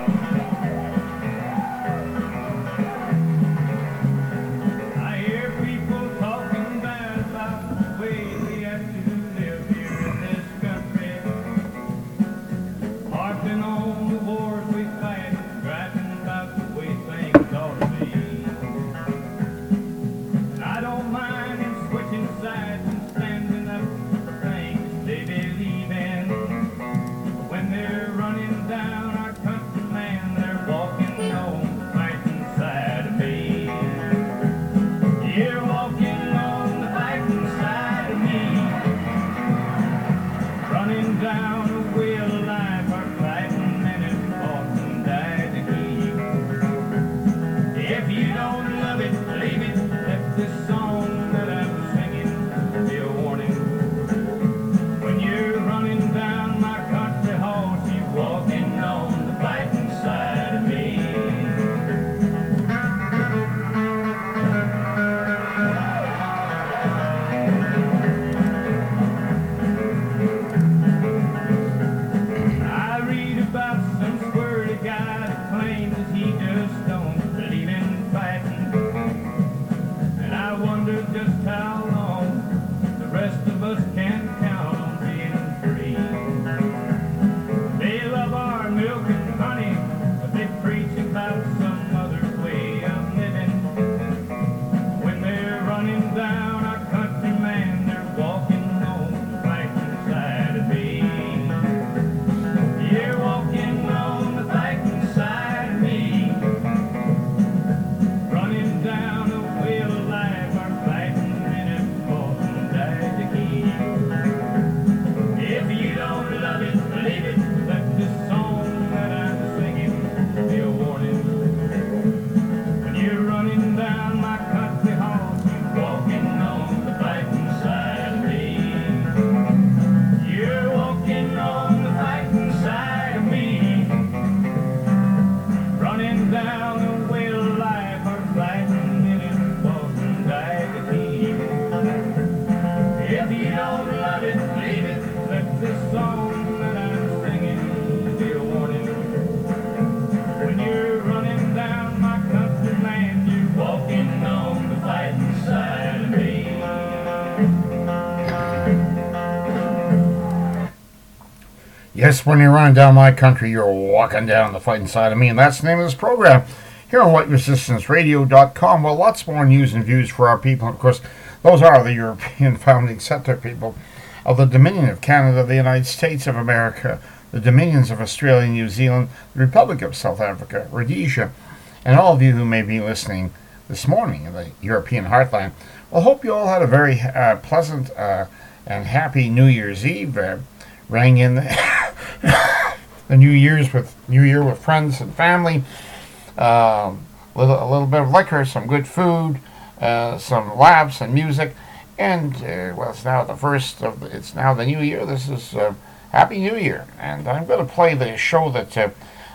I hear people talking bad about the way we have to live here in this country. Harping on the wars we fight, griping about the way things ought to be. And I don't mind them switching sides and standing up for things they believe in. But when they're running down our country, man, they're walking on the fighting side of me. You're walking on the fighting side of me, running down the wheel of life, our fighting men have fought and died to keep. If you don't love it, leave it. Let this song that I'm singing be a warning. When you're running down my country horse, you're walking on the fighting side of me. I read about some squirrely guy that claims that he just don't believe in fighting. And I wonder just how long the rest of us can count on being free. They love our milk and honey, but they preach about some other way of living. When they're running down our country, man, they're walking on the fighting side of me. You're walking on the fighting side of me, running down the wheel of life, our fighting men have fought and died to keep. If you don't love it, leave it. Let this song that I'm singing be a warning. When you're running down my country horse, you're walking on the fighting side of me. You're walking on the fighting side of me, running down the wheel of life, our fighting men have fought and died to keep. If you don't love it, leave it. Let this song that I'm singing be a warning. When you're running down my country, man, you're walking on the fighting side of me. Yes, when you're running down my country, you're walking down the fighting side of me, and that's the name of this program here on WhiteResistanceRadio.com. Well, lots more news and views for our people. Of course, those are the European founding settler people of the Dominion of Canada, the United States of America, the Dominions of Australia and New Zealand, the Republic of South Africa, Rhodesia, and all of you who may be listening this morning in the European heartland. Well, hope you all had a very pleasant and happy New Year's Eve. Rang in the New Year with friends and family. A little bit of liquor, some good food, some laughs and music, and well, it's now it's now the New Year. This is Happy New Year, and I'm going to play the show that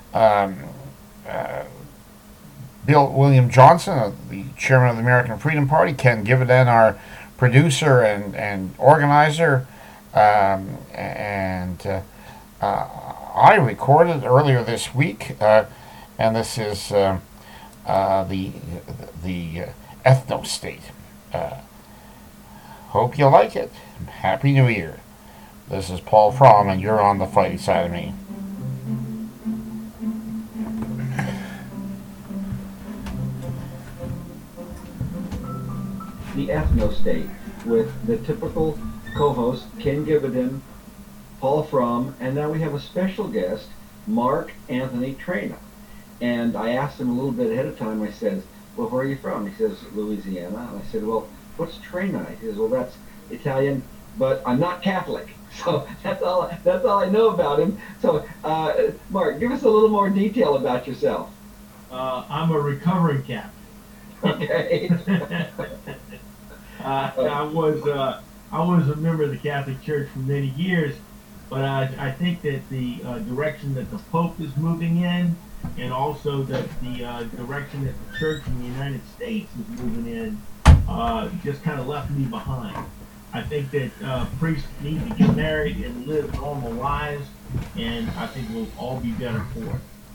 Bill William Johnson, the chairman of the American Freedom Party, Ken Givenden, our producer and organizer, I recorded earlier this week, and this is the Ethno State. Hope you like it. Happy New Year. This is Paul Fromm, and you're on the fighting side of me. The Ethno State, with the typical co-host Ken Givenden, Paul Fromm, and now we have a special guest, Mark Anthony Traina. And I asked him a little bit ahead of time. I said, well, where are you from? He says, Louisiana. And I said, well, what's Traina? He says, well, that's Italian, but I'm not Catholic. So that's all I know about him. So, Mark, give us a little more detail about yourself. I'm a recovering Catholic. Okay. I was a member of the Catholic Church for many years, but I think that the direction that the Pope is moving in, and also that the direction that the Church in the United States is moving in, just kind of left me behind. I think that priests need to get married and live normal lives, and I think we'll all be better for it.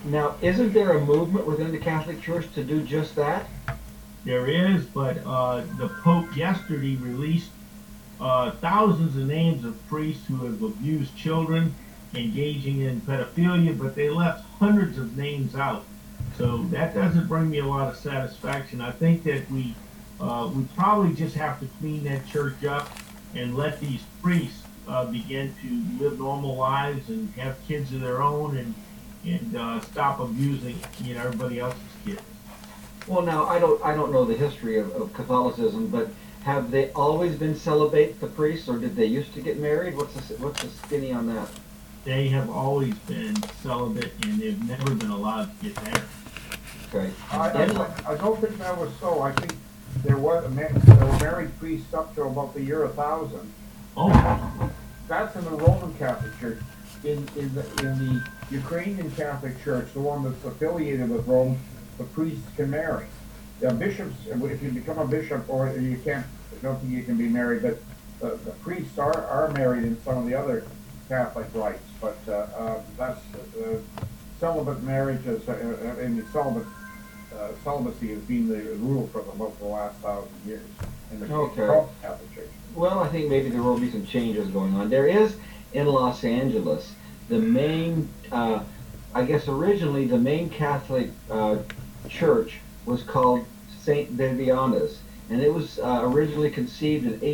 Now, isn't there a movement within the Catholic Church to do just that? There is, but the Pope yesterday released thousands of names of priests who have abused children, engaging in pedophilia, but they left hundreds of names out. So that doesn't bring me a lot of satisfaction. I think that we probably just have to clean that church up and let these priests begin to live normal lives and have kids of their own and stop abusing everybody else's kids. Well, now I don't know the history of Catholicism, but have they always been celibate, the priests, or did they used to get married? What's the skinny on that? They have always been celibate and they've never been allowed to get married. Okay. I don't think that was so. I think there were married priests up to about the year 1000. Oh, That's in the Roman Catholic Church. In the Ukrainian Catholic Church, the one that's affiliated with Rome, the priests can marry. The bishops, if you become a bishop, or you can't, I don't think you can be married, but the priests are married in some of the other Catholic rites. But that's celibate marriage and celibacy has been the rule for about the last 1,000 years in the Okay. Catholic Church. Well, I think maybe there will be some changes going on. There is in Los Angeles the main, I guess originally the main Catholic church was called Saint Viviana's, and it was originally conceived in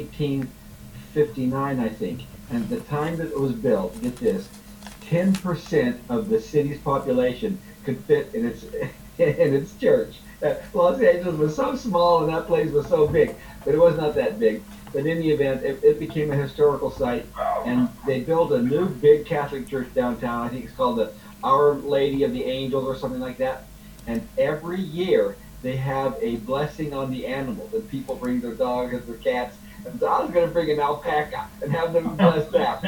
1859, I think. And at the time that it was built, get this, 10% of the city's population could fit in its in its church. Los Angeles was so small and that place was so big, but it was not that big. But in the event, it became a historical site, and they built a new big Catholic church downtown. I think it's called the Our Lady of the Angels or something like that. And every year they have a blessing on the animals, and people bring their dogs and their cats. And so I was going to bring an alpaca and have them bless that,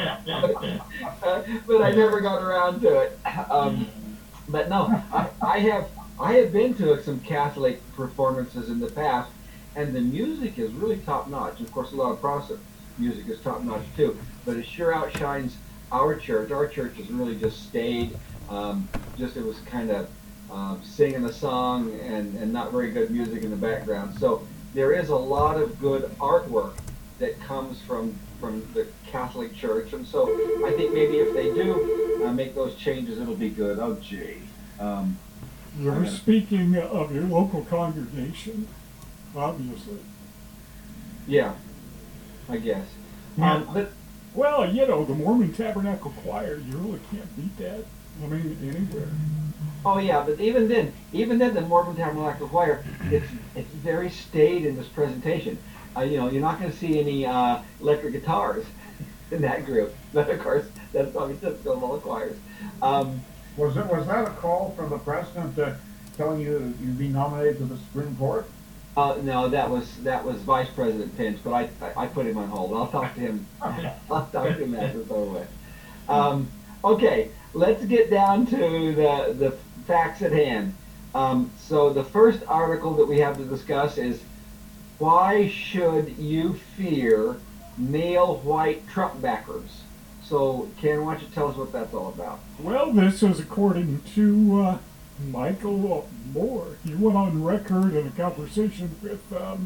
but I never got around to it. But no, I have been to some Catholic performances in the past, and the music is really top notch. Of course, a lot of Protestant music is top notch too, but it sure outshines our church. Our church has really just stayed. It was kind of singing a song and not very good music in the background. So there is a lot of good artwork that comes from the Catholic Church, and so I think maybe if they do make those changes, it'll be good. Oh, gee. You're speaking of your local congregation, obviously. Yeah, I guess. Yeah. But Well, the Mormon Tabernacle Choir, you really can't beat that. I mean, anywhere. oh yeah, but even then, the Mormon Tabernacle Choir, it's very staid in this presentation. You're not going to see any electric guitars in that group. But of course, that's probably typical of all choirs. Was that a call from the president telling you that you'd be nominated to the Supreme Court? No, that was Vice President Pence, but I put him on hold. I'll talk to him. I'll talk to him after it's over with. Okay, let's get down to the facts at hand. So the first article that we have to discuss is, why should you fear male white Trump backers? So Ken, why don't you tell us what that's all about? Well, this is according to Michael Moore. He went on record in a conversation with,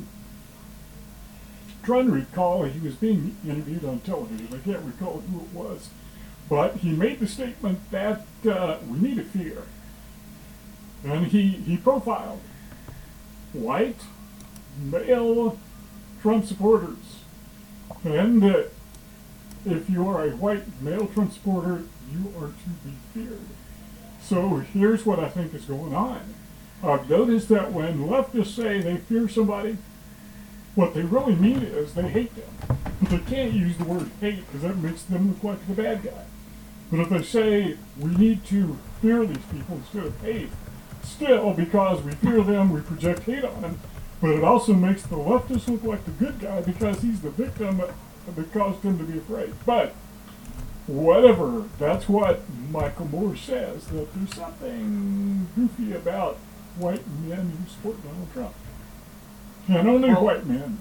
trying to recall, he was being interviewed on television. I can't recall who it was. But he made the statement that we need to fear. And he profiled white male Trump supporters. And if you are a white male Trump supporter, you are to be feared. So here's what I think is going on. I've noticed that when leftists say they fear somebody, what they really mean is they hate them. But they can't use the word hate because that makes them look like the bad guy. But if they say we need to fear these people instead of hate, still, because we fear them, we project hate on them, but it also makes the leftist look like the good guy because he's the victim that caused him to be afraid. But whatever, that's what Michael Moore says, that there's something goofy about white men who support Donald Trump. And only white men.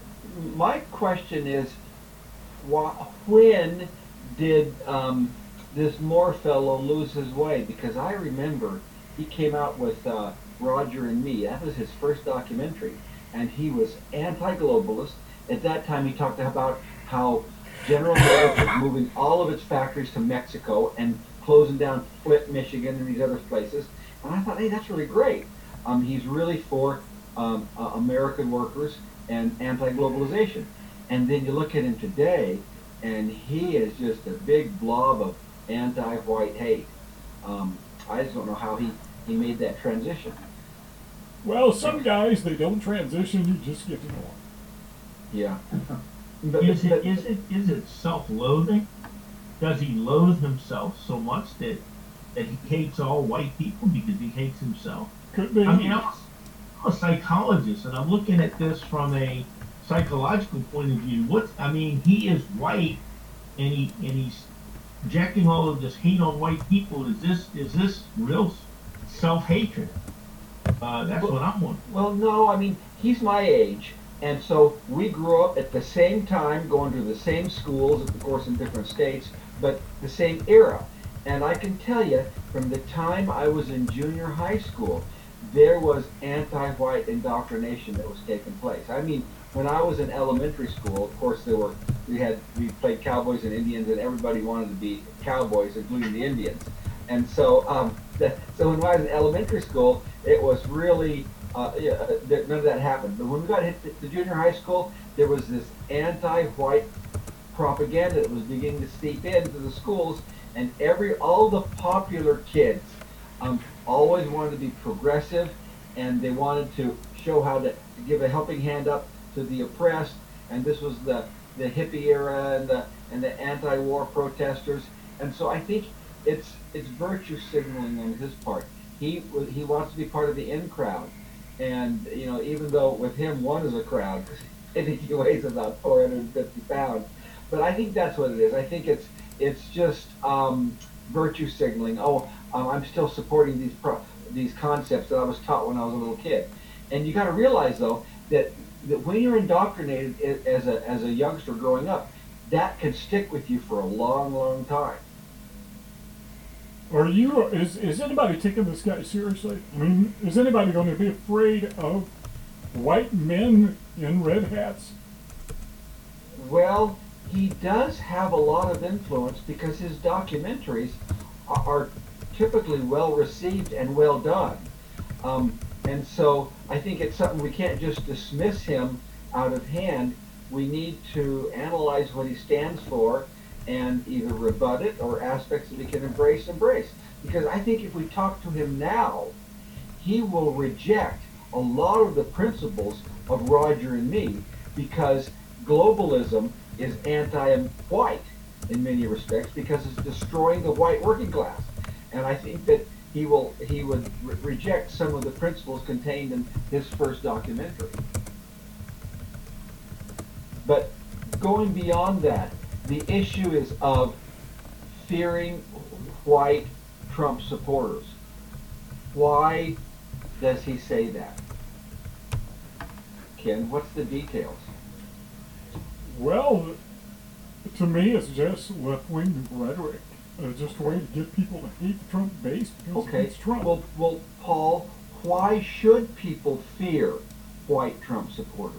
My question is, when did this Moore fellow lose his way, because I remember he came out with Roger and Me. That was his first documentary, and he was anti-globalist. At that time, he talked about how General Motors was moving all of its factories to Mexico and closing down Flint, Michigan, and these other places. And I thought, hey, that's really great. He's really for American workers and anti-globalization. And then you look at him today, and he is just a big blob of anti-white hate. I just don't know how he made that transition. Well, some guys, they don't transition, you just get to know them. Yeah. Is it self-loathing? Does he loathe himself so much that he hates all white people because he hates himself? Could be. I mean, I'm a psychologist, and I'm looking at this from a psychological point of view. He is white, and he's projecting all of this hate on white people. Is this real self-hatred? That's what I'm wondering. Well, no, I mean, he's my age, and so we grew up at the same time, going to the same schools, of course, in different states, but the same era. And I can tell you, from the time I was in junior high school, there was anti-white indoctrination that was taking place. I mean, when I was in elementary school, of course, we played cowboys and Indians, and everybody wanted to be cowboys, including the Indians. And so, so when I was in elementary school, it was really none of that happened. But when we got hit the junior high school, there was this anti-white propaganda that was beginning to seep into the schools, and all the popular kids always wanted to be progressive, and they wanted to show how to give a helping hand up to the oppressed. And this was the hippie era and the anti-war protesters. And so I think it's virtue signaling on his part. He wants to be part of the in crowd, and even though with him one is a crowd, I think he weighs about 450 pounds. But I think that's what it is. I think it's just virtue signaling. Oh, I'm still supporting these concepts that I was taught when I was a little kid. And you got to realize though that when you're indoctrinated as a youngster growing up, that can stick with you for a long, long time. Is anybody taking this guy seriously? I mean, is anybody going to be afraid of white men in red hats? Well, he does have a lot of influence because his documentaries are typically well received and well done. And so I think it's something we can't just dismiss him out of hand. We need to analyze what he stands for and either rebut it or aspects that we can embrace. Because I think if we talk to him now, he will reject a lot of the principles of Roger and Me, because globalism is anti-white in many respects because it's destroying the white working class. And I think that he would reject some of the principles contained in his first documentary. But going beyond that, the issue is of fearing white Trump supporters. Why does he say that? Ken, what's the details? Well, to me, it's just left-wing rhetoric. Just a way to get people to hate the Trump base because it's Trump. Well, Paul, why should people fear white Trump supporters?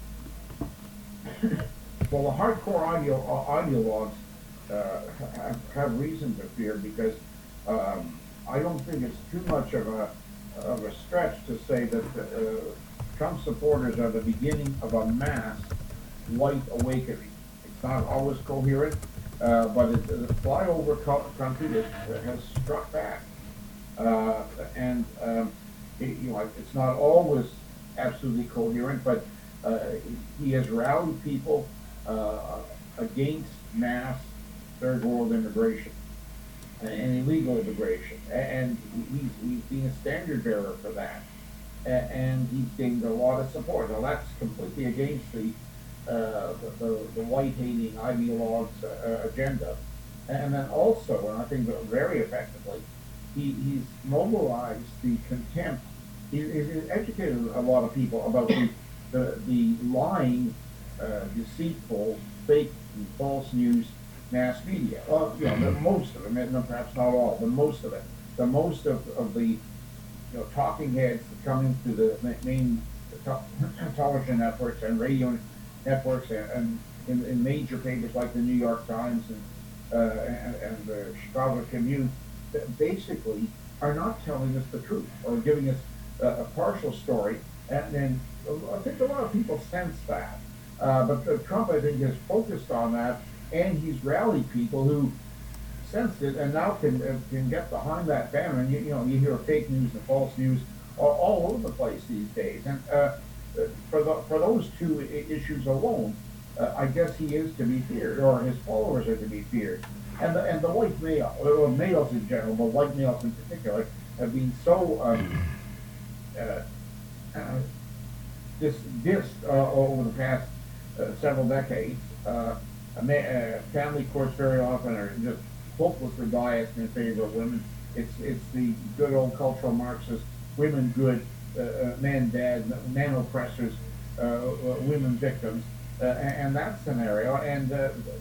Well, the hardcore ideologues have reason to fear because I don't think it's too much of a stretch to say that Trump supporters are the beginning of a mass white awakening. It's not always coherent, but the flyover country that has struck back, it's not always absolutely coherent, but he has rallied people against mass third world immigration and illegal immigration, and he's been a standard bearer for that, and he's gained a lot of support. Now that's completely against the white-hating ideologues' agenda, and then also, and I think very effectively, he's mobilized the contempt. He's educated a lot of people about the lying, deceitful, fake, and false news mass media. Most of them, and perhaps not all, but most of it. The most of the talking heads that come into the main television networks and radio networks and in major papers like the New York Times and the Chicago Tribune, that basically are not telling us the truth or giving us a partial story. And I think a lot of people sense that. But Trump, I think, has focused on that, and he's rallied people who sensed it and now can get behind that banner. And you hear fake news and false news all over the place these days. And for those two issues alone, I guess he is to be feared, or his followers are to be feared. And the white male, or males in general, but white males in particular, have been so dissed over the past several decades. Family courts very often are just hopelessly biased in favor of women. It's the good old cultural Marxist, women good, men bad, men oppressors, women victims, and that scenario. And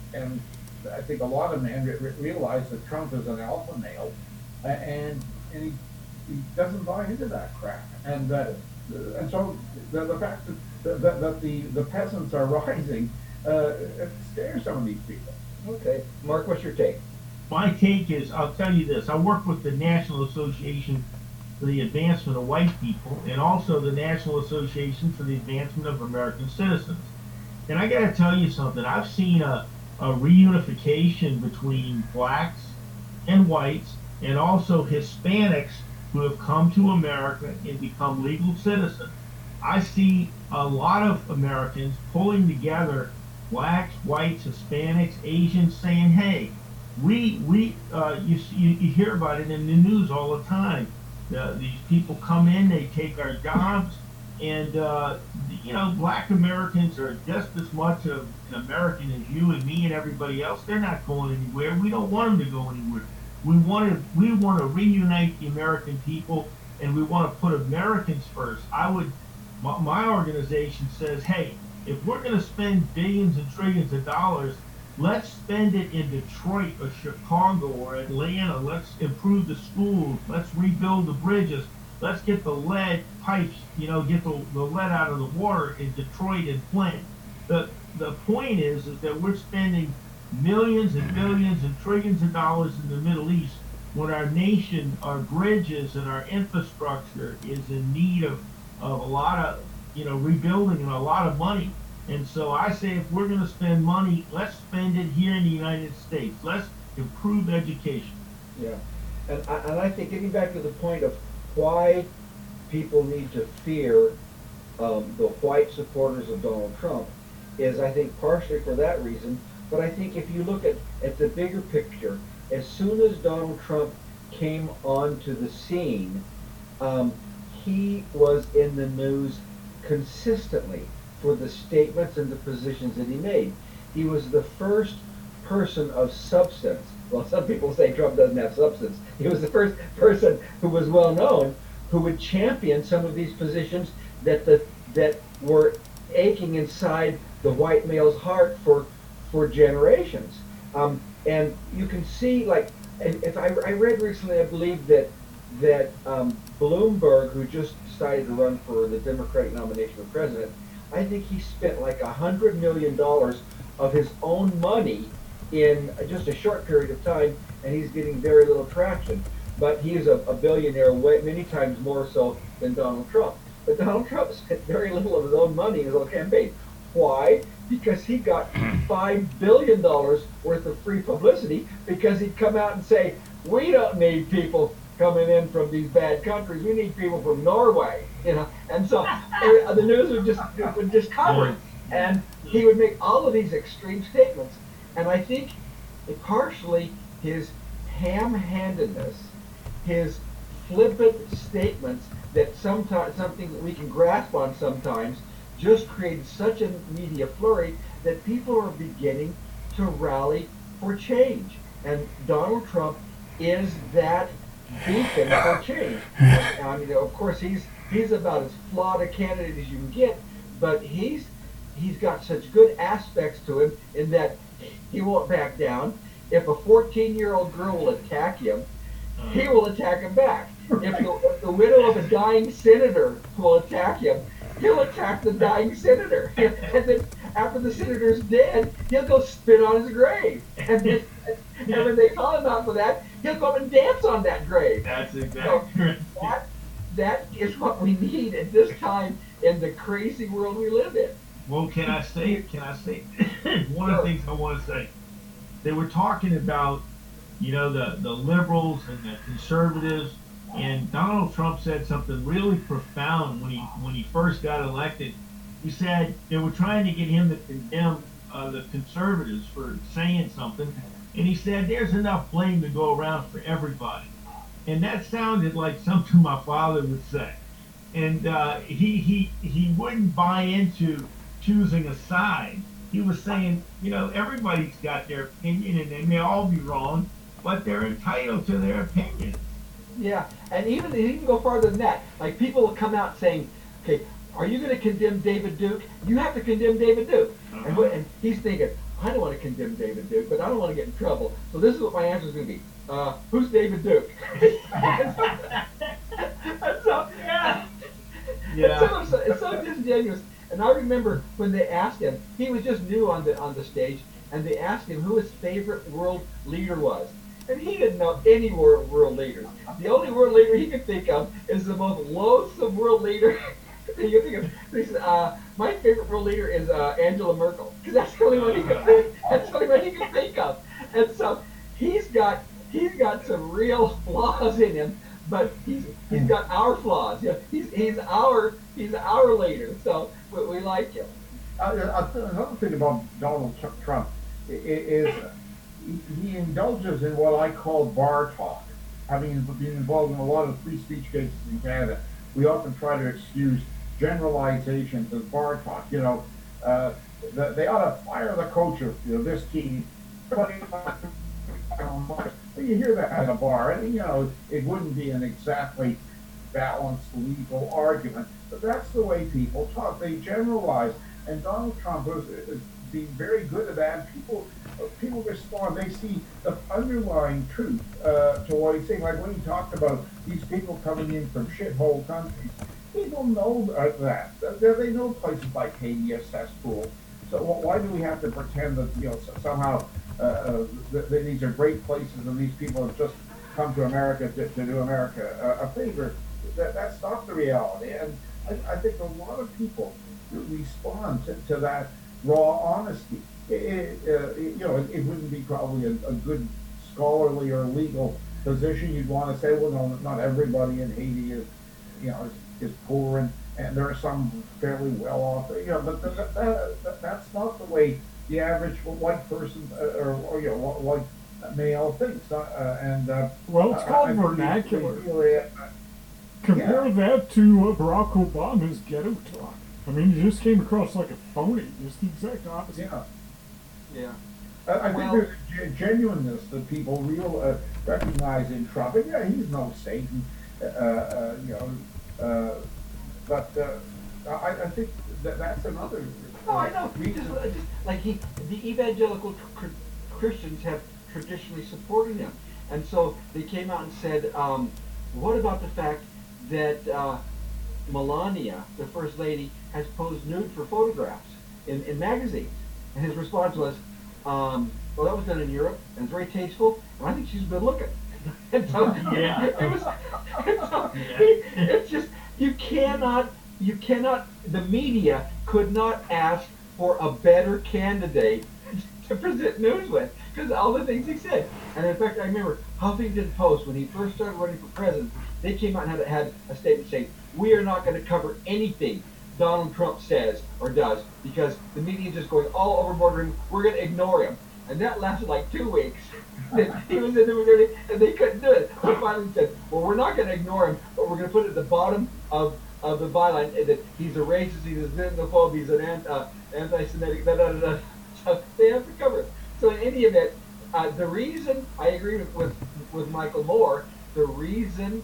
I think a lot of men realize that Trump is an alpha male, and he doesn't buy into that crap. And so the fact that the peasants are rising scares some of these people. Okay, Mark, what's your take? My take is, I'll tell you this, I work with the National Association for the Advancement of White People and also the National Association for the Advancement of American Citizens. And I gotta tell you something, I've seen a reunification between blacks and whites and also Hispanics who have come to America and become legal citizens. I see a lot of Americans pulling together blacks, whites, Hispanics, Asians, saying, hey, you hear about it in the news all the time. These people come in, they take our jobs, and black Americans are just as much of an American as you and me and everybody else. They're not going anywhere. We don't want them to go anywhere. We want to reunite the American people, and we want to put Americans first. My organization says, hey, if we're going to spend billions and trillions of dollars, let's spend it in Detroit or Chicago or Atlanta. Let's improve the schools. Let's rebuild the bridges. Let's get the lead pipes, get the lead out of the water in Detroit and Flint. The point is that we're spending millions and billions and trillions of dollars in the Middle East when our nation, our bridges and our infrastructure is in need of a lot of, rebuilding and a lot of money. And so I say, if we're going to spend money, let's spend it here in the United States. Let's improve education. Yeah, and I think getting back to the point of why people need to fear the white supporters of Donald Trump is, I think, partially for that reason. But I think if you look at the bigger picture, as soon as Donald Trump came onto the scene, he was in the news consistently for the statements and the positions that he made. He was the first person of substance. Well, some people say Trump doesn't have substance. He was the first person who was well known who would champion some of these positions that were aching inside the white male's heart for generations. And you can see, and if I read recently, I believe that Bloomberg, who just decided to run for the Democratic nomination for president, I think he spent like $100 million of his own money in just a short period of time, and he's getting very little traction. But he is a billionaire, many times more so than Donald Trump. But Donald Trump spent very little of his own money in his own campaign. Why? Because he got $5 billion worth of free publicity, because he'd come out and say, we don't need people coming in from these bad countries. We need people from Norway, And so the news would just cover it. And he would make all of these extreme statements. And I think partially his ham-handedness, his flippant statements that sometimes, something that we can grasp on sometimes, just created such a media flurry that people are beginning to rally for change. And Donald Trump is that beacon for change. I mean, of course, he's about as flawed a candidate as you can get, but he's he's got such good aspects to him in that he won't back down. If a 14-year-old girl will attack him, he will attack him back. If the widow of a dying senator will attack him, he'll attack the dying senator. And then after the senator's dead, he'll go spit on his grave. And when they call him out for that, he'll go up and dance on that grave. That's exactly right. So that is what we need at this time in the crazy world we live in. Well, can I say one of the things I want to say? They were talking about, the liberals and the conservatives, and Donald Trump said something really profound when he first got elected. He said they were trying to get him to condemn the conservatives for saying something, and he said there's enough blame to go around for everybody. And that sounded like something my father would say. And he wouldn't buy into choosing a side. He was saying, everybody's got their opinion and they may all be wrong, but they're entitled to their opinion. Yeah, and even go farther than that. Like people will come out saying, okay, are you going to condemn David Duke? You have to condemn David Duke. And he's thinking, I don't want to condemn David Duke, but I don't want to get in trouble. So this is what my answer is going to be. Who's David Duke? and so, it's so disingenuous. And I remember when they asked him, he was just new on the stage, and they asked him who his favorite world leader was. And he didn't know any world leaders. The only world leader he could think of is the most loathsome world leader that you think of. He said, my favorite world leader is Angela Merkel, because that's the only one he could think. That's the only one he could think of. And so he's got some real flaws in him, but he's got our flaws. He's our leader. So we like him. Another thing about Donald Trump is he indulges in what I call bar talk. Having been involved in a lot of free speech cases in Canada, we often try to excuse generalizations as bar talk. They ought to fire the coach of this team. You hear that at a bar, and it wouldn't be an exactly balanced legal argument, but that's the way people talk. They generalize, and Donald Trump is being very good at that. People respond. They see the underlying truth to what he's saying. Like when he talked about these people coming in from shithole countries, people know that. They know places like Haiti are cesspool. So why do we have to pretend that somehow that these are great places and these people have just come to America to do America a favor? That's not the reality. And I think a lot of people respond to that raw honesty. It wouldn't be probably a good scholarly or legal position. You'd want to say, well, no, not everybody in Haiti is poor, and there are some fairly well off. But that's not the way the average white person or white male thinks. Well, it's called vernacular. Compare that to Barack Obama's ghetto talk. I mean, he just came across like a phony. Just the exact opposite. Yeah. I think there's a genuineness that people recognize in Trump. And yeah, he's no Satan, but I think that's another. Oh, I know. Just like the evangelical Christians have traditionally supported him, and so they came out and said, "What about the fact that Melania, the first lady, has posed nude for photographs in magazines?" And his response was, "Well, that was done in Europe, and it's very tasteful, and I think she's good looking." And so it's just you cannot. The media could not ask for a better candidate to present news with, because all the things he said. And in fact, I remember Huffington Post, when he first started running for president, they came out and had a statement saying, "We are not going to cover anything Donald Trump says or does, because the media is just going all overboard, and we're going to ignore him." And that lasted like 2 weeks. He was in the and they couldn't do it. So finally said, "Well, we're not going to ignore him, but we're going to put it at the bottom of the byline that he's a racist, he's a xenophobe, he's an anti-Semitic, So they have to cover it." So in any event, the reason I agree with Michael Moore, the reason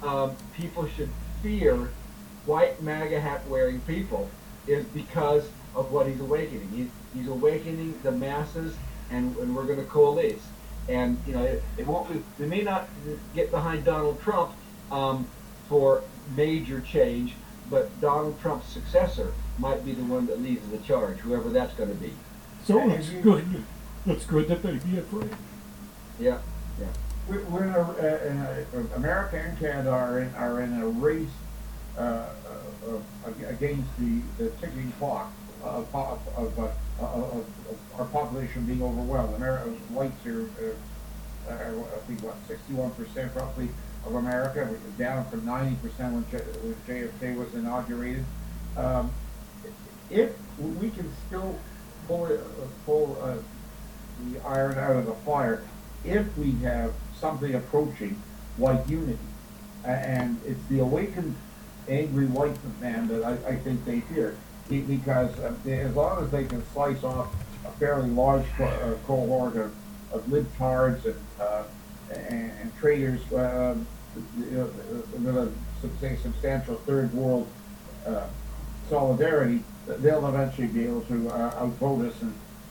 people should fear white MAGA hat wearing people is because of what he's awakening. He's awakening the masses, and we're going to coalesce. And it won't be. We may not get behind Donald Trump for major change, but Donald Trump's successor might be the one that leads the charge, whoever that's going to be. So it's good. It's good that they be afraid. Yeah. We're America and Canada are in a race against the ticking clock of our population being overwhelmed. Whites are I think 61% roughly of America, which is down from 90% when JFK was inaugurated. If we can still pull the iron out of the fire, if we have something approaching white unity, and it's the awakened, angry white man that I think they fear, because as long as they can slice off a fairly large cohort of libtards and traitors with a substantial third world solidarity, they'll eventually be able to outvote us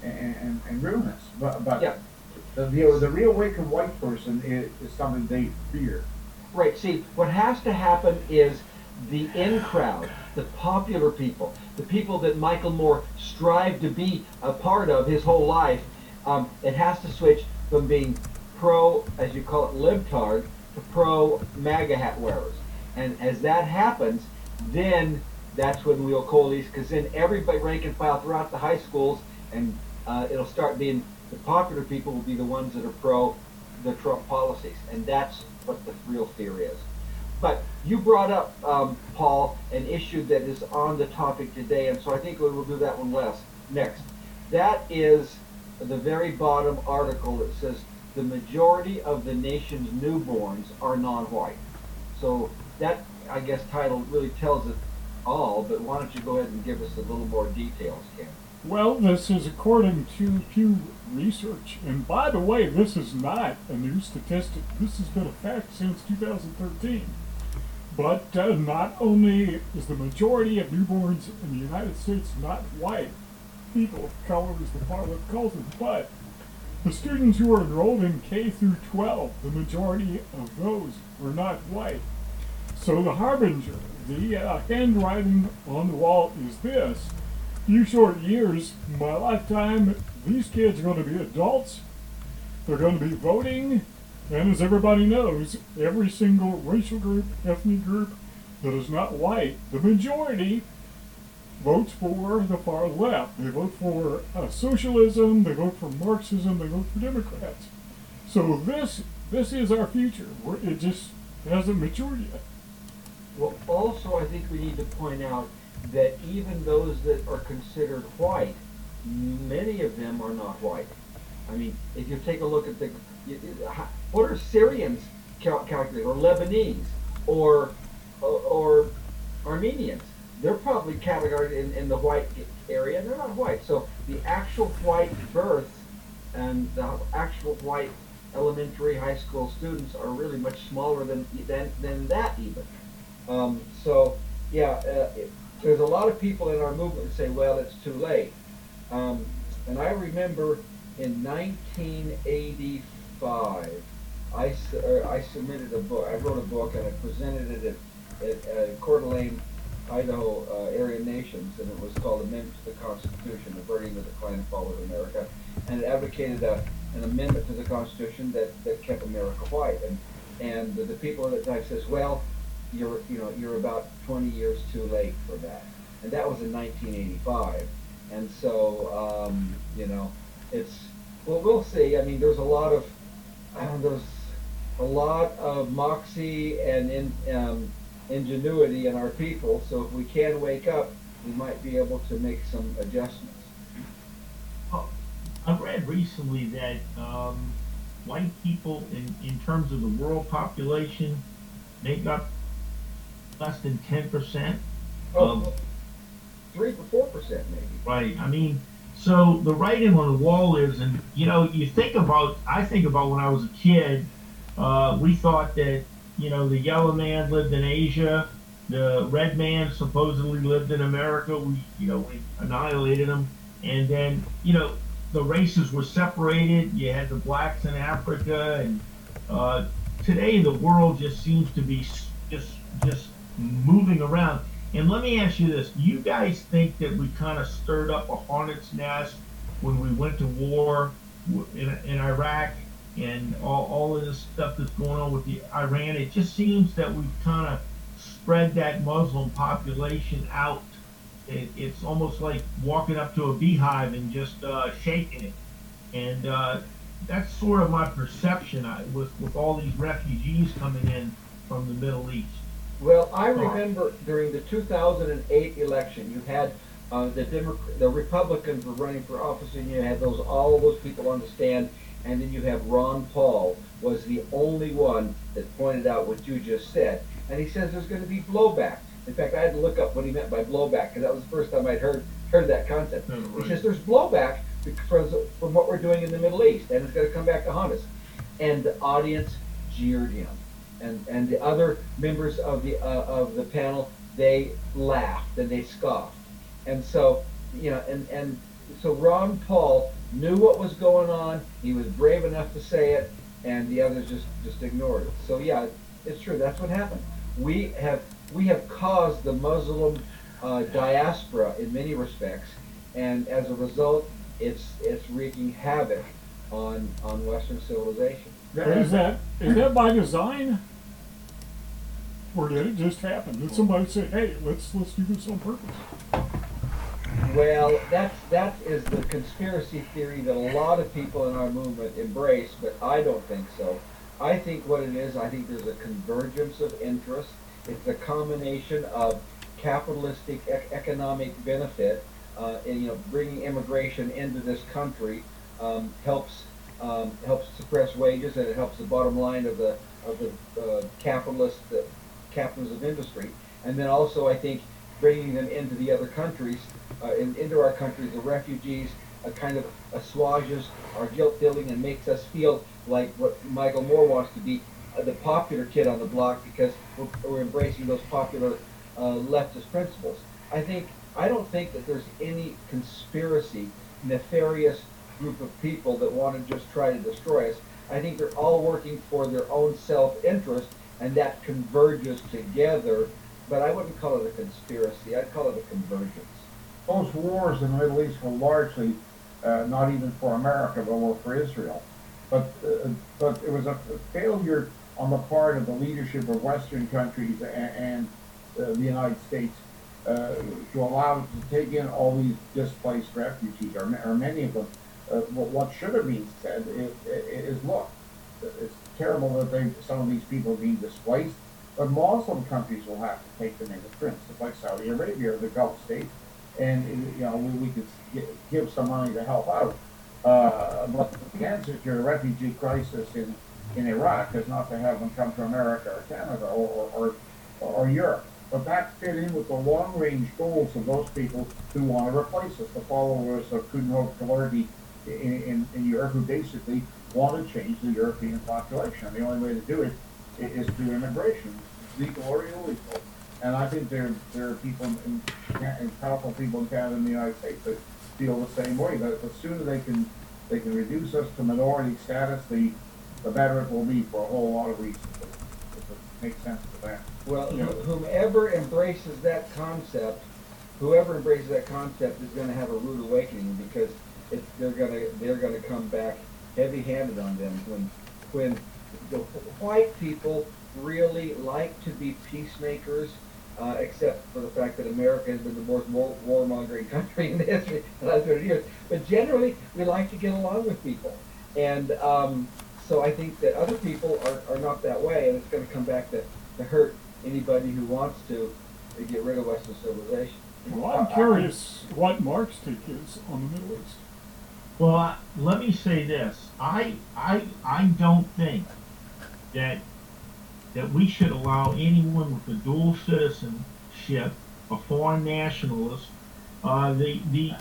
and ruin us. But Yeah. The real awakened white person is something they fear. Right. See, what has to happen is the in crowd, the popular people, the people that Michael Moore strived to be a part of his whole life. It has to switch from being pro, as you call it, libtard, to pro MAGA hat wearers. And as that happens, then that's when we'll coalesce, because then everybody rank and file throughout the high schools, and it'll start being the popular people will be the ones that are pro the Trump policies, and that's what the real fear is. But you brought up, Paul, an issue that is on the topic today, and so I think we'll do that one next. That is the very bottom article that says the majority of the nation's newborns are non-white. So that, I guess, title really tells it all, but why don't you go ahead and give us a little more details, Ken? Well, this is according to Pew Research. And by the way, this is not a new statistic. This has been a fact since 2013. But not only is the majority of newborns in the United States not white, people of color as the far left calls them, but the students who are enrolled in K through 12, the majority of those were not white. So the harbinger, the handwriting on the wall is this: few short years, my lifetime, these kids are going to be adults, they're going to be voting, and as everybody knows, every single racial group, ethnic group that is not white, the majority votes for the far left. They vote for socialism, they vote for Marxism, they vote for Democrats. So this is our future. It just hasn't matured yet. Well, also, I think we need to point out that even those that are considered white, many of them are not white. I mean, if you take a look at what are Syrians calculated, or Lebanese, or Armenians? They're probably categorized in the white area, and they're not white. So the actual white births and the actual white elementary, high school students are really much smaller than that even. There's a lot of people in our movement that say, well, it's too late. And I remember in 1985, I submitted a book. I wrote a book and I presented it at Coeur d'Alene, Idaho Aryan Nations, and it was called Amendment to the Constitution, Averting the Decline and Fall of America. And it advocated an amendment to the Constitution that kept America white. And the people at the time says, well, you're about 20 years too late for that. And that was in 1985. And so, we'll see. I mean, there's a lot of moxie and ingenuity in our people. So if we can wake up, we might be able to make some adjustments. Well, I've read recently that white people, in terms of the world population, make up less than 10% of 3 to 4% maybe. Right. I mean, so the writing on the wall is, and I think about when I was a kid, we thought that, the yellow man lived in Asia, the red man supposedly lived in America. We annihilated him, and then the races were separated. You had the blacks in Africa, and today the world just seems to be just moving around. And let me ask you this: do you guys think that we kind of stirred up a hornet's nest when we went to war in Iraq and all of this stuff that's going on with the Iran? It just seems that we've kind of spread that Muslim population out. It's almost like walking up to a beehive and just shaking it. And that's sort of my perception with all these refugees coming in from the Middle East. Well, I remember during the 2008 election, you had the Republicans were running for office, and you had all those people on the stand, and then you have Ron Paul was the only one that pointed out what you just said, and he says there's going to be blowback. In fact, I had to look up what he meant by blowback because that was the first time I'd heard that concept. Oh, right. He says there's blowback from what we're doing in the Middle East, and it's going to come back to haunt us. And the audience jeered him, and the other members of the panel, they laughed and they scoffed. And so, and so Ron Paul knew what was going on. He was brave enough to say it, and the others just ignored it. So yeah, it's true. That's what happened. We have caused the Muslim diaspora in many respects, and as a result, it's wreaking havoc on Western civilization. Is that by design? Or did it just happen? Did somebody say, "Hey, let's do this on purpose"? Well, that is the conspiracy theory that a lot of people in our movement embrace, but I don't think so. I think what it is, I think there's a convergence of interests. It's a combination of capitalistic economic benefit, and bringing immigration into this country helps suppress wages, and it helps the bottom line of the capitalism industry. And then also, I think bringing them into the other countries, into our countries, the refugees, kind of assuages our guilt feeling and makes us feel like what Michael Moore wants to be, the popular kid on the block, because we're embracing those popular leftist principles. I don't think that there's any conspiracy, nefarious group of people that want to just try to destroy us. I think they're all working for their own self-interest, and that converges together. But I wouldn't call it a conspiracy. I'd call it a convergence. Those wars in the Middle East were largely not even for America, but were for Israel. But it was a failure on the part of the leadership of Western countries and the United States to allow to take in all these displaced refugees, or many of them. What should have been said is, look, it's terrible that some of these people are being displaced, but Muslim countries will have to take them in, for instance, like Saudi Arabia or the Gulf states, and we could give some money to help out. But the answer to the refugee crisis in Iraq is not to have them come to America or Canada or Europe. But that fit in with the long-range goals of those people who want to replace us, the followers of Coudenhove-Kalergi in Europe, who basically want to change the European population. And the only way to do it is through immigration, legal or illegal. And I think there are people, powerful people in Canada and the United States that feel the same way. That the sooner they can reduce us to minority status, the better it will be for a whole lot of reasons. If it makes sense to them. Well, whoever embraces that concept is going to have a rude awakening, because they're going to come back heavy-handed on them when the white people really like to be peacemakers, except for the fact that America has been the most warmongering country in the history of the last 30 years. But generally, we like to get along with people, and so I think that other people are not that way, and it's going to come back to hurt anybody who wants to get rid of Western civilization. Well, I'm curious what Mark's take is on the Middle East. Well, let me say this: I don't think that we should allow anyone with a dual citizenship, a foreign nationalist, the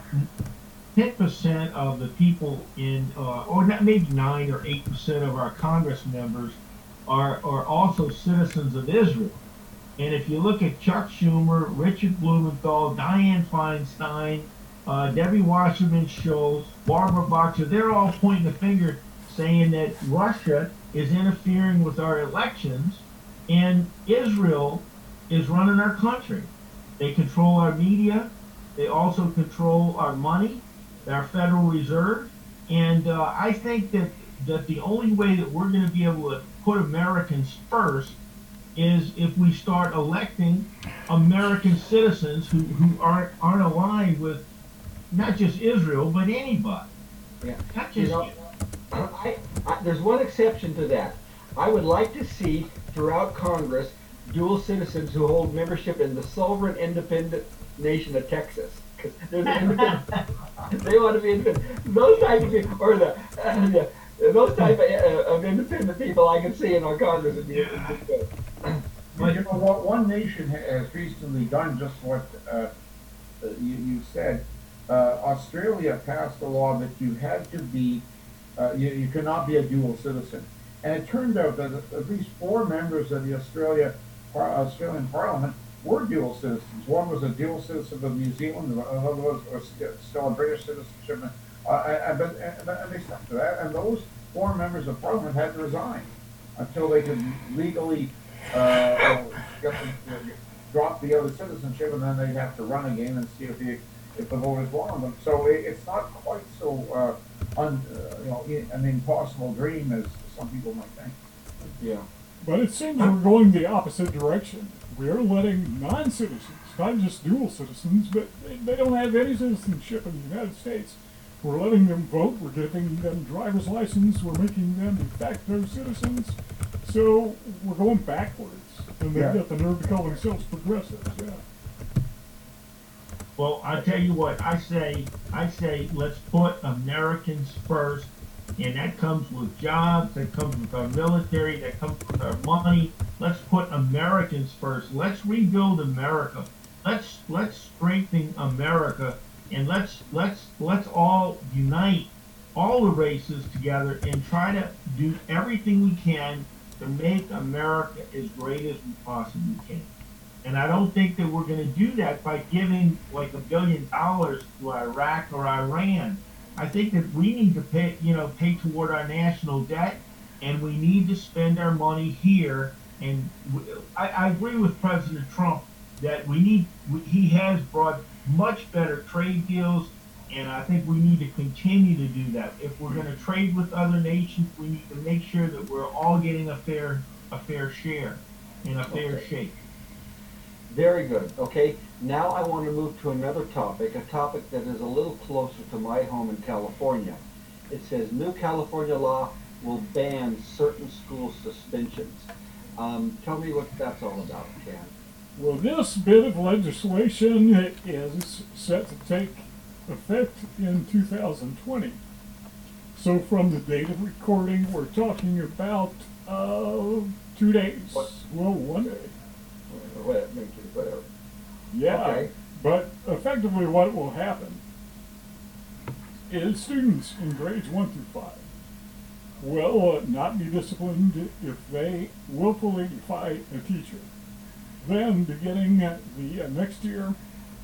10% of the people in, or not, maybe 9 or 8% of our Congress members are also citizens of Israel. And if you look at Chuck Schumer, Richard Blumenthal, Dianne Feinstein, Debbie Wasserman Schultz, Barbara Boxer, they're all pointing the finger saying that Russia is interfering with our elections and Israel is running our country. They control our media. They also control our money, our Federal Reserve. And I think that the only way that we're going to be able to put Americans first is if we start electing American citizens who aren't aligned with not just Israel, but anybody. Yeah. Not You just know, there's one exception to that. I would like to see throughout Congress dual citizens who hold membership in the sovereign independent nation of Texas. 'Cause there's an independent, they want to be independent. Those type of people, or those type of independent people, I can see in our Congress would be good. But you know what? One nation has recently done just what you said. Australia passed a law that you had to be, you cannot be a dual citizen. And it turned out that at least 4 members of the Australian Parliament were dual citizens. One was a dual citizen of New Zealand, another was still a British citizenship. And they stuck to that. And those 4 members of Parliament had to resign until they could legally drop the other citizenship, and then they'd have to run again and see if the voters want them. So it's not quite so an impossible dream as some people might think. Yeah. But it seems we're going the opposite direction. We are letting non-citizens, not just dual citizens, but they don't have any citizenship in the United States. We're letting them vote. We're giving them driver's license. We're making them de facto citizens. So we're going backwards. And they've got the nerve to call themselves progressives. Yeah. Well, I tell you what, I say let's put Americans first, and that comes with jobs, that comes with our military, that comes with our money. Let's put Americans first. Let's rebuild America. Let's strengthen America, and let's all unite all the races together and try to do everything we can to make America as great as we possibly can. And I don't think that we're going to do that by giving like $1 billion to Iraq or Iran. I think that we need to pay toward our national debt, and we need to spend our money here. And I agree with President Trump that he has brought much better trade deals, and I think we need to continue to do that. If we're going to trade with other nations, we need to make sure that we're all getting a fair share and a fair shake. Very good. Okay, now I want to move to another topic, a topic that is a little closer to my home in California. It says new California law will ban certain school suspensions. Tell me what that's all about, Ken. Well, this bit of legislation is set to take effect in 2020. So from the date of recording, we're talking about 2 days. What? Well, 1 day. Whatever. Yeah, Okay. but effectively what will happen is students in grades 1 through 5 will not be disciplined if they willfully fight a teacher. Then, beginning the next year,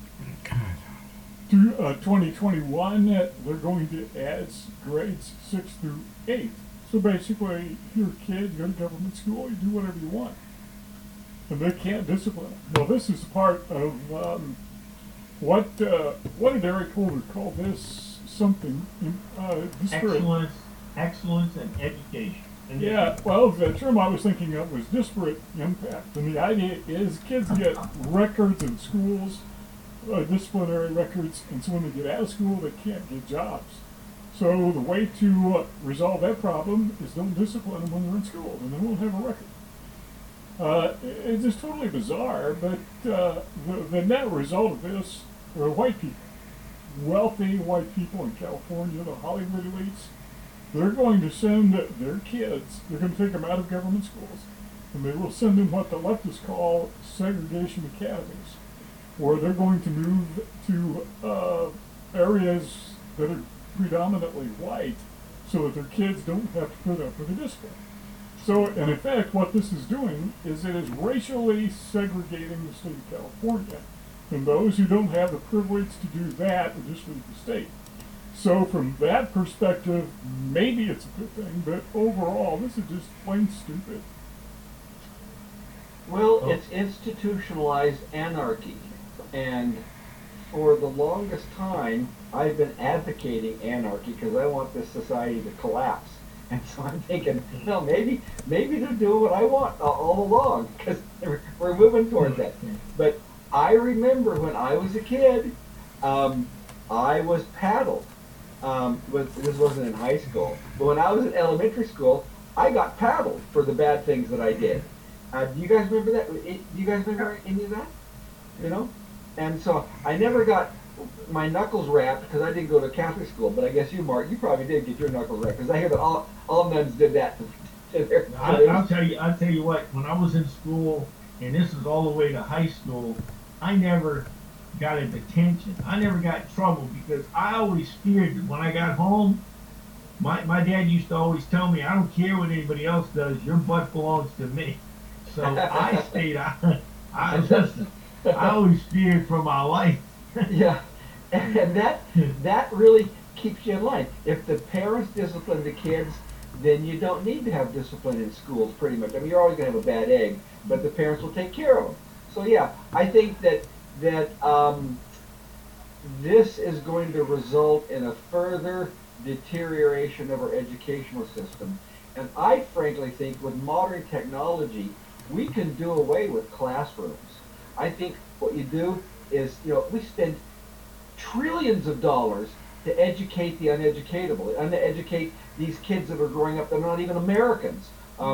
to 2021, they're going to add grades 6 through 8. So basically, if you're a kid, you go to government school, you do whatever you want. And they can't discipline them. Well, this is part of what did Eric Holder call this? Something disparate. Excellence and education. Yeah, well, the term I was thinking of was disparate impact. And the idea is kids get records in schools, disciplinary records, and so when they get out of school, they can't get jobs. So the way to resolve that problem is don't discipline them when they're in school, and they won't have a record. It's just totally bizarre, but the net result of this are white people, wealthy white people in California, the Hollywood elites. They're going to send their kids, they're going to take them out of government schools, and they will send them what the leftists call segregation academies, where they're going to move to areas that are predominantly white so that their kids don't have to put up with the discipline. So, and in fact, what this is doing is it is racially segregating the state of California. And those who don't have the privilege to do that will just leave the state. So from that perspective, maybe it's a good thing, but overall, this is just plain stupid. Well, it's institutionalized anarchy, and for the longest time, I've been advocating anarchy because I want this society to collapse. And so I'm thinking, no, maybe they're doing what I want all along because we're moving towards that. But I remember when I was a kid, I was paddled. This wasn't in high school, but when I was in elementary school, I got paddled for the bad things that I did. Do you guys remember that? Do you guys remember any of that? You know? And so I never got my knuckles rapped because I didn't go to Catholic school, but I guess you, Mark, you probably did get your knuckles rapped because I hear that all nuns did that to their. I'll tell you what. When I was in school, and this is all the way to high school, I never got a detention. I never got in trouble because I always feared that when I got home, my dad used to always tell me, I don't care what anybody else does, your butt belongs to me. So I stayed out. I always feared for my life. Yeah, and that really keeps you in line. If the parents discipline the kids, then you don't need to have discipline in schools, pretty much. I mean, you're always going to have a bad egg, but the parents will take care of them. So yeah, I think that this is going to result in a further deterioration of our educational system. And I frankly think with modern technology, we can do away with classrooms. I think what you do is, we spend trillions of dollars to educate the uneducatable, uneducate these kids that are growing up, they're not even Americans,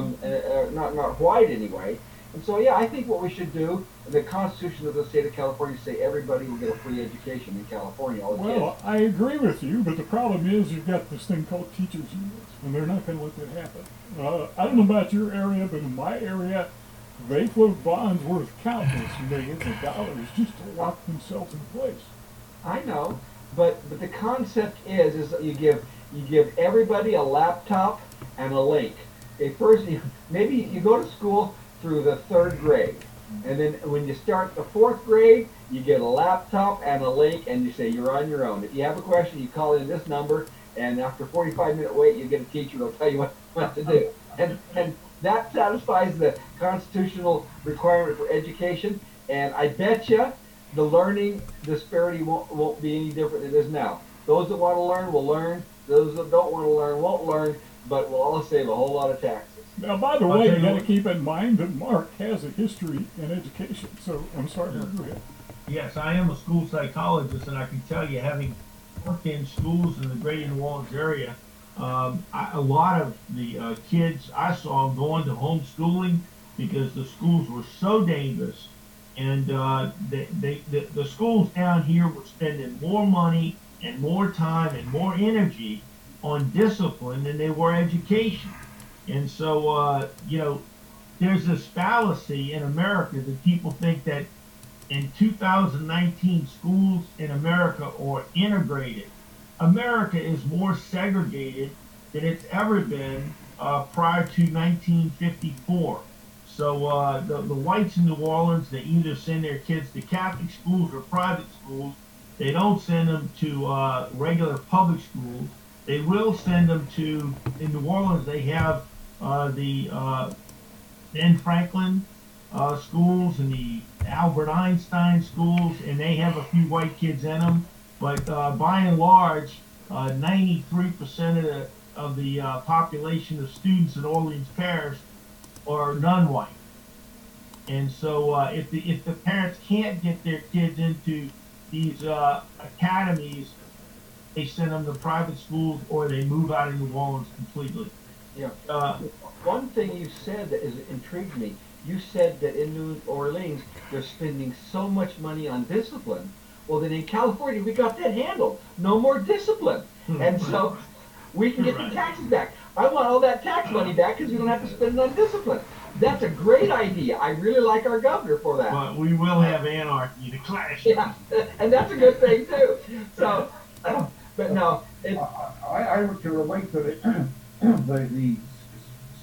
not white anyway. And so, yeah, I think what we should do, the Constitution of the state of California say everybody will get a free education in California, all the Well, kids. I agree with you, but the problem is you've got this thing called teachers unions, and they're not going to let that happen. I don't know about your area, but in my area, they float bonds worth countless millions of dollars just to lock themselves in place. I know, but the concept is that you give everybody a laptop and a link. Maybe you go to school through the 3rd grade, and then when you start the 4th grade, you get a laptop and a link, and you say you're on your own. If you have a question, you call in this number, and after 45-minute wait, you get a teacher who'll tell you what to do. And that satisfies the constitutional requirement for education, and I bet you the learning disparity won't be any different than it is now. Those that want to learn will learn. Those that don't want to learn won't learn, but we'll all save a whole lot of taxes. Now, by the way, you got to keep in mind that Mark has a history in education. So, I'm sorry, go ahead. Yes, I am a school psychologist, and I can tell you, having worked in schools in the greater New Orleans area, a lot of the kids I saw going to homeschooling because the schools were so dangerous, and the schools down here were spending more money and more time and more energy on discipline than they were education. And so, there's this fallacy in America that people think that in 2019 schools in America are integrated. America is more segregated than it's ever been prior to 1954. So the whites in New Orleans, they either send their kids to Catholic schools or private schools. They don't send them to regular public schools. They will send them to, in New Orleans, they have the Ben Franklin schools and the Albert Einstein schools, and they have a few white kids in them. But by and large, 93% of the population of students in Orleans Parish are non-white. And so if the parents can't get their kids into these academies, they send them to private schools or they move out of New Orleans completely. Yeah. One thing you said that intrigued me, you said that in New Orleans they're spending so much money on discipline. Well, then in California we got that handled. No more discipline. And so we can get the taxes back. I want all that tax money back because we don't have to spend it on discipline. That's a great idea. I really like our governor for that. But we will have anarchy, the clash. Yeah, and that's a good thing too. So, but no, I would relate to the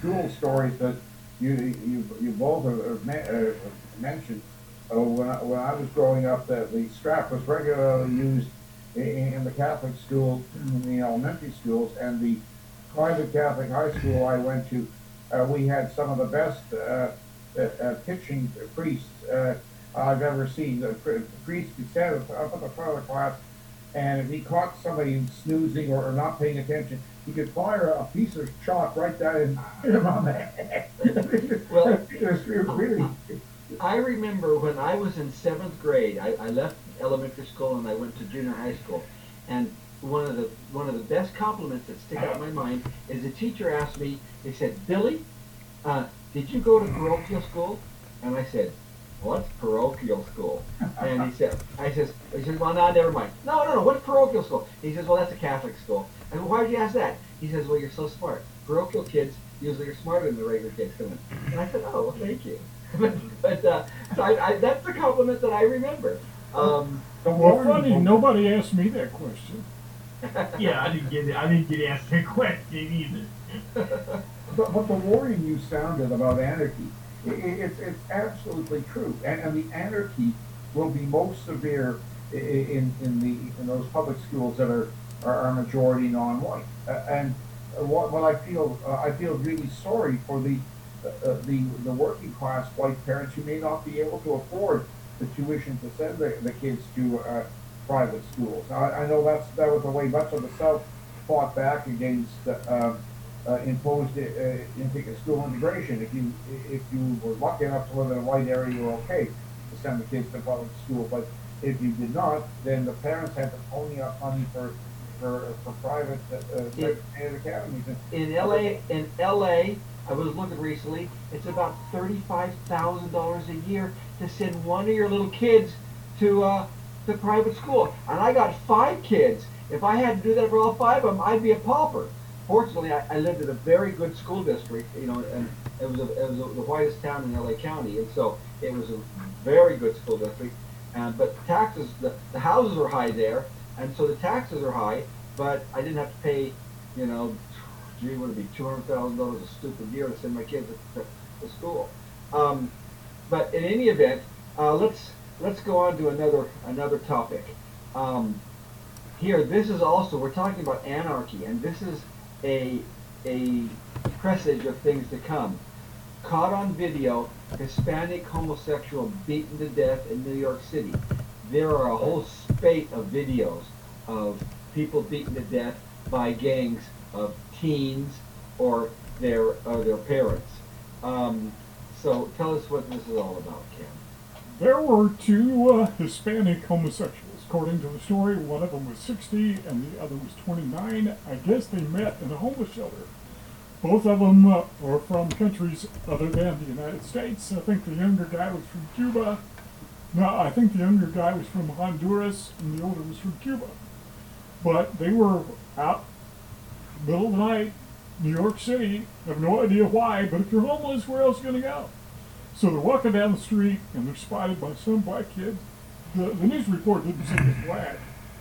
school stories that you both have mentioned. When I was growing up, the strap was regularly used in the Catholic schools, in the elementary schools, and the private Catholic high school I went to. We had some of the best pitching priests I've ever seen. The priest could stand up at the front of the class, and if he caught somebody snoozing or not paying attention, he could fire a piece of chalk right down and hit him on the head. Well, it was really. I remember when I was in 7th grade, I left elementary school and I went to junior high school. And one of the best compliments that stick out in my mind is the teacher asked me, they said, "Billy, did you go to parochial school?" And I said, "What's parochial school?" And he said, "Well, no, never mind. No, what's parochial school?" He says, "Well, that's a Catholic school." And "Well, why did you ask that?" He says, "Well, you're so smart. Parochial kids usually are smarter than the regular kids come in." And I said, "Oh, well, thank you." but so that's the compliment that I remember. Well, funny, nobody asked me that question. Yeah, I didn't get asked that question either. But the warning you sounded about anarchy, it's absolutely true, and the anarchy will be most severe in those public schools that are majority non-white. And what I feel really sorry for the working class white parents who may not be able to afford the tuition to send the kids to private schools. I know that was the way much of the South fought back against imposed school integration. If you were lucky enough to live in a white area, you were okay to send the kids to public school. But if you did not, then the parents had to pony up money for private academies. In LA, I was looking recently. It's about $35,000 a year to send one of your little kids to private school. And I got 5 kids. If I had to do that for all 5 of them, I'd be a pauper. Fortunately, I lived in a very good school district, and it was the whitest town in LA County, and so it was a very good school district. But taxes, the houses are high there, and so the taxes are high. But I didn't have to pay, would it be $200,000 a stupid year to send my kids to school? But in any event, let's go on to another topic. Here, this is also, we're talking about anarchy, and this is a presage of things to come. Caught on video, Hispanic homosexual beaten to death in New York City. There are a whole spate of videos of people beaten to death by gangs of teens or their parents. So tell us what this is all about, Ken. There were 2 Hispanic homosexuals. According to the story, one of them was 60 and the other was 29. I guess they met in a homeless shelter. Both of them are from countries other than the United States. I think the younger guy was from Cuba. No, I think the younger guy was from Honduras and the older was from Cuba. But they were out middle of the night, New York City. Have no idea why, but if you're homeless, where else are you going to go? So they're walking down the street and they're spotted by some black kid. The news report didn't say he was black,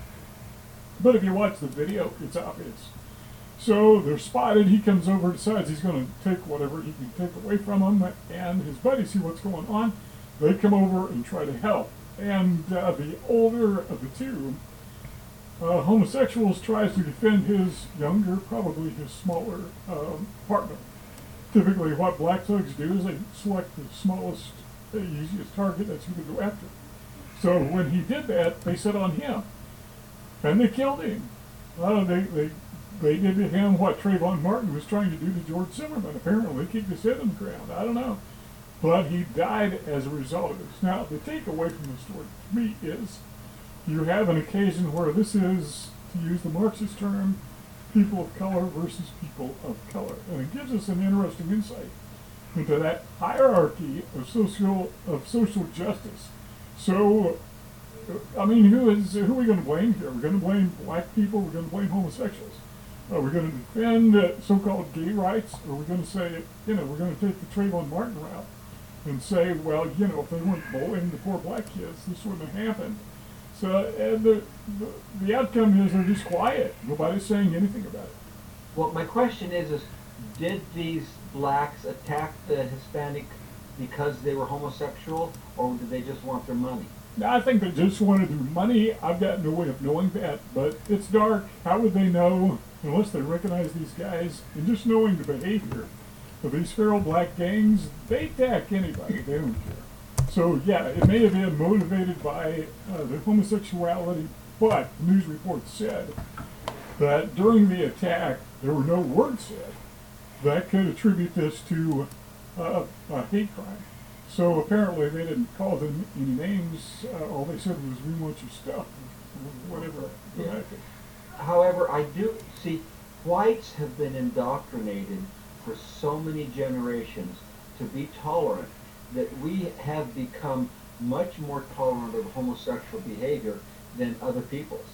but if you watch the video, it's obvious. So they're spotted. He comes over, decides he's going to take whatever he can take away from him, and his buddies see what's going on. They come over and try to help. And the older of the 2 homosexuals tries to defend his younger, probably his smaller partner. Typically, what black thugs do is they select the smallest, easiest target. That's who they go after. So when he did that, they set on him, and they killed him. They did to him what Trayvon Martin was trying to do to George Zimmerman. Apparently, kicked his head in the ground. I don't know, but he died as a result of this. Now, the takeaway from the story to me is you have an occasion where this is, to use the Marxist term, people of color versus people of color, and it gives us an interesting insight into that hierarchy of social justice. So, I mean, who are we going to blame here? We're going to blame black people. We're going to blame homosexuals. Are we going to defend so-called gay rights? Or are we going to say, we're going to take the Trayvon Martin route and say, well, if they weren't bullying the poor black kids, this wouldn't have happened. So the outcome is they're just quiet. Nobody's saying anything about it. Well, my question is did these blacks attack the Hispanic because they were homosexual, or did they just want their money? I think they just wanted their money. I've got no way of knowing that, but it's dark. How would they know unless they recognize these guys? And just knowing the behavior of these feral black gangs, they attack anybody. They don't care. So yeah, it may have been motivated by the homosexuality, but the news report said that during the attack there were no words said that could attribute this to a hate crime. So apparently they didn't call them any names. All they said was, "We want your stuff," or whatever. Yeah. However, I do see whites have been indoctrinated for so many generations to be tolerant that we have become much more tolerant of homosexual behavior than other peoples.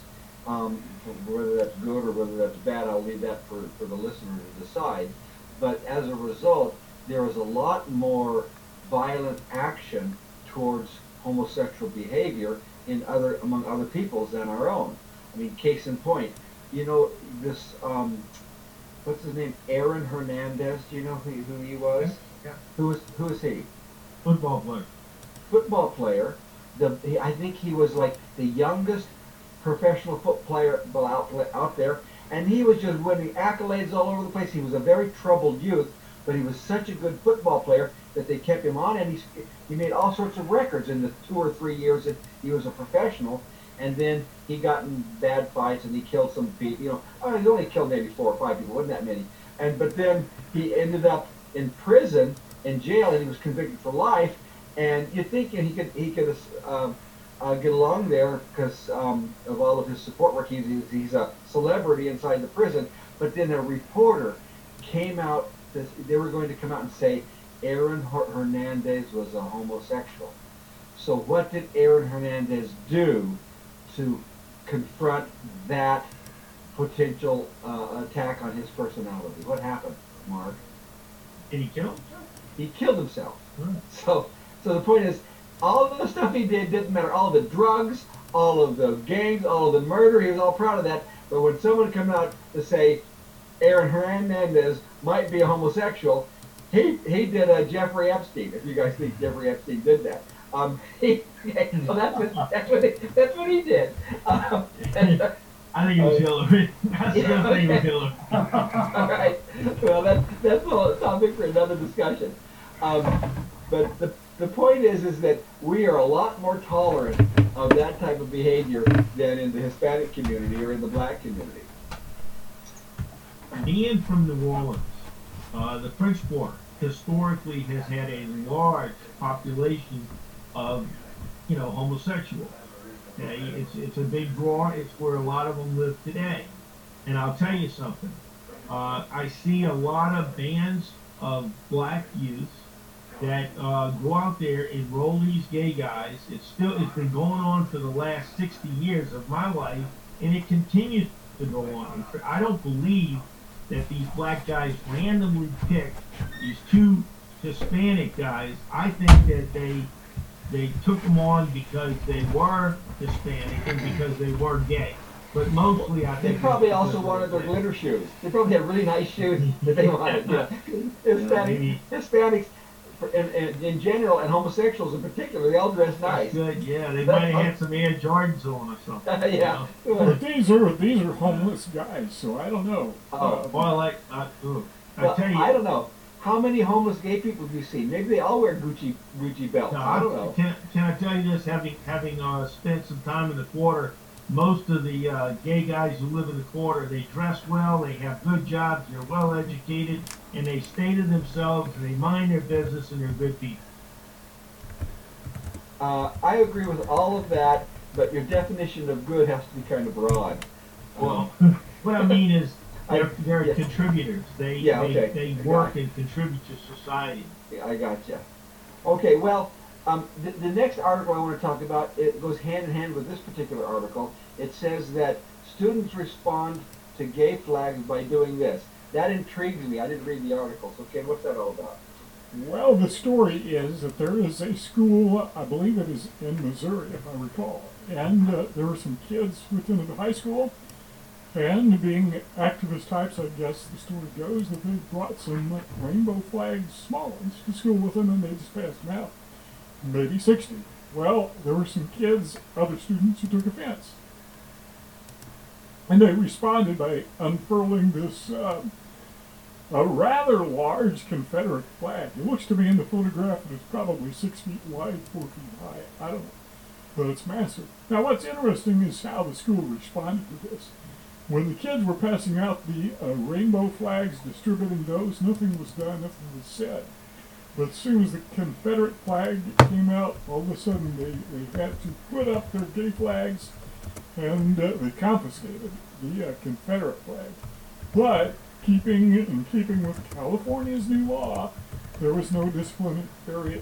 Whether that's good or whether that's bad, I'll leave that for the listener to decide. But as a result, there is a lot more violent action towards homosexual behavior among other peoples than our own. I mean, case in point, you know this what's his name? Aaron Hernandez. Do you know who he was? Yeah. Who is he? Football player. Football player. I think he was like the youngest professional football player out there, and he was just winning accolades all over the place. He was a very troubled youth, but he was such a good football player that they kept him on, and he made all sorts of records in the 2 or 3 years that he was a professional. And then he got in bad fights and he killed some people. You know, he only killed maybe 4 or 5 people, wasn't that many. But then he ended up in prison, in jail, and he was convicted for life. And you're thinking he could get along there because of all of his support work. He's a celebrity inside the prison. But then a reporter came out. They were going to come out and say Aaron Hernandez was a homosexual. So what did Aaron Hernandez do to confront that potential attack on his personality? What happened, Mark? Did he kill him? He killed himself. Hmm. So the point is, all of the stuff he did didn't matter. All the drugs, all of the gangs, all of the murder, he was all proud of that. But when someone came out to say Aaron Hernandez might be a homosexual, he did a Jeffrey Epstein. If you guys think Jeffrey Epstein did that, so that's what he did. I think it was Hillary. I still think it was Hillary. All right. Well, that's a topic for another discussion. But the point is that we are a lot more tolerant of that type of behavior than in the Hispanic community or in the black community. Being from New Orleans, the French Quarter historically has had a large population of, homosexuals. It's a big draw. It's where a lot of them live today. And I'll tell you something. I see a lot of bands of black youth that go out there and enroll these gay guys. It's been going on for the last 60 years of my life, and it continues to go on. I don't believe that these black guys randomly picked these 2 Hispanic guys. I think that they took them on because they were Hispanic and because they were gay. But mostly, I think they probably also wanted their glitter shoes. They probably had really nice shoes that they wanted. Hispanics, in general, and homosexuals in particular, they all dress nice. Good, yeah. They might have had some Air Jordans on or something. Yeah. But these are homeless guys, so I don't know. Well, I tell you, I don't know. How many homeless gay people have you seen? Maybe they all wear Gucci belts. no, I don't know. Can I tell you this? Having spent some time in the quarter, most of the gay guys who live in the quarter, they dress well, they have good jobs, they're well educated, and they stay to themselves, and they mind their business, and they're good people. I agree with all of that, but your definition of good has to be kind of broad. Well, what I mean is they're contributors. They work and contribute to society. Yeah, I gotcha. Okay, well, the next article I want to talk about, it goes hand in hand with this particular article. It says that students respond to gay flags by doing this. That intrigues me. I didn't read the article. So, Ken, what's that all about? Well, the story is that there is a school, I believe it is in Missouri, if I recall, and there were some kids within the high school, And being activist types, I guess the story goes that they brought some rainbow flags, small ones, to school with them, and they just passed them out. Maybe 60. Well, there were some kids, other students, who took offense. And they responded by unfurling this a rather large Confederate flag. It looks to me in the photograph that it's probably 6 feet wide, 4 feet high. I don't know. But it's massive. Now, what's interesting is how the school responded to this. When the kids were passing out the rainbow flags, distributing those, nothing was done, nothing was said. But as soon as the Confederate flag came out, all of a sudden they had to put up their gay flags, and they confiscated the Confederate flag. But in keeping with California's new law, there was no disciplinary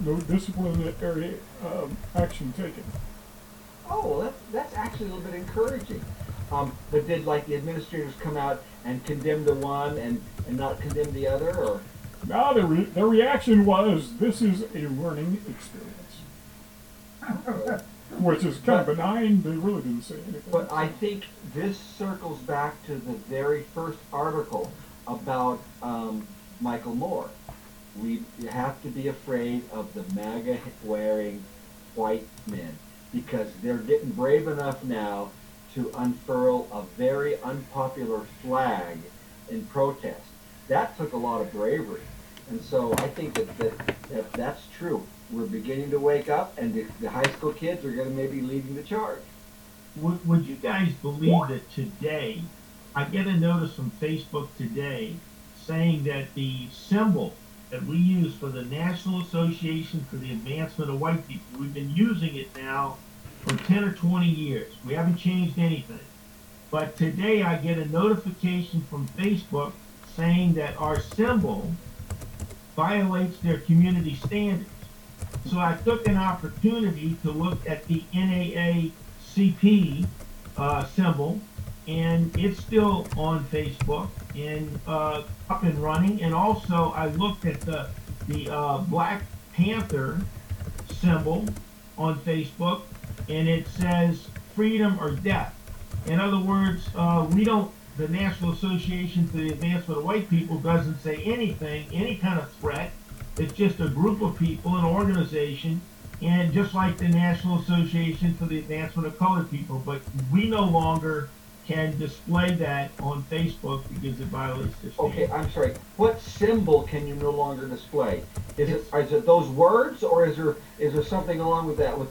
action taken. Oh, well, that's actually a little bit encouraging. But did like the administrators come out and condemn the one and not condemn the other, or? No, their reaction was, this is a learning experience. Which is kind of benign. They really didn't say anything. But I think this circles back to the very first article about Michael Moore. We have to be afraid of the MAGA-wearing white men because they're getting brave enough now to unfurl a very unpopular flag in protest. That took a lot of bravery. And so I think that's true. We're beginning to wake up, and the high school kids are going to maybe leading the charge. Would you guys believe that today, I get a notice from Facebook today saying that the symbol that we use for the National Association for the Advancement of White People, we've been using it now for 10 or 20 years. We haven't changed anything. But today I get a notification from Facebook saying that our symbol violates their community standards. So I took an opportunity to look at the NAACP symbol, and it's still on Facebook and up and running. And also I looked at the Black Panther symbol on Facebook, and it says freedom or death. In other words, the National Association for the Advancement of White People doesn't say anything, any kind of threat. It's just a group of people, an organization, and just like the National Association for the Advancement of Colored People. But we no longer can display that on Facebook because it violates their standards. Okay, I'm sorry. What symbol can you no longer display? Is it those words, or is there something along with that?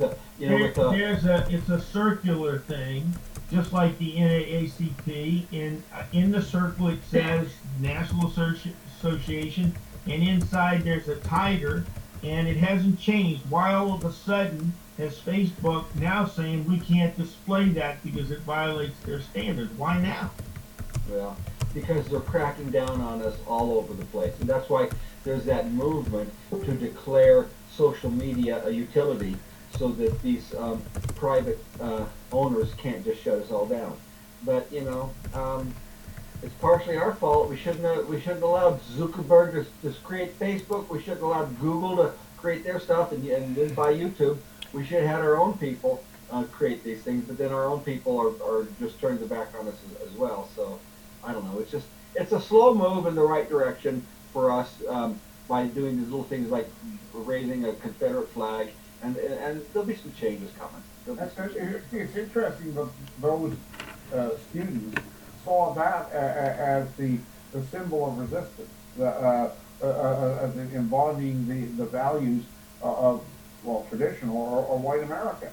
It's a circular thing, just like the NAACP. In the circle it says National Association, and inside there's a tiger, and it hasn't changed. Why all of a sudden has Facebook now saying we can't display that because it violates their standards? Why now? Well, because they're cracking down on us all over the place, and that's why there's that movement to declare social media a utility, so that these private owners can't just shut us all down. But it's partially our fault. We shouldn't have allowed Zuckerberg to create Facebook. We shouldn't have allowed Google to create their stuff and then buy YouTube. We should have had our own people create these things, but then our own people are just turning their back on us as well. So I don't know. It's a slow move in the right direction for us by doing these little things like raising a Confederate flag, and there'll be some changes coming. It's interesting that those students saw that as the symbol of resistance, as embodying the values of traditional or white America.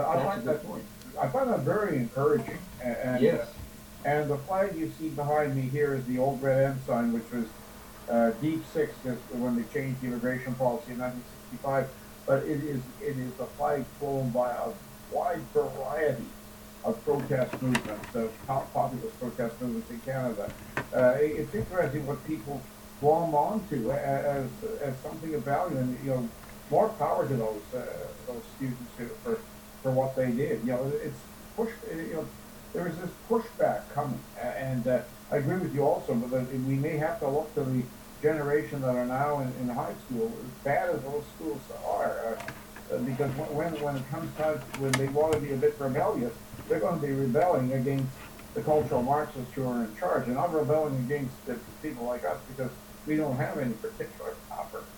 I find that very encouraging. And, yes. And the flag you see behind me here is the old red ensign, which was Deep Six when they changed the immigration policy in 1965. But it is a flag flown by a wide variety of protest movements, populist protest movements in Canada. It's interesting what people glom onto as something of value, and more power to those students for what they did. It's push. There is this pushback coming, and I agree with you also. But we may have to look to the generation that are now in high school, as bad as those schools are, because when it comes time when they want to be a bit rebellious, they're going to be rebelling against the cultural Marxists who are in charge. And I'm rebelling against the people like us because we don't have any particular copper.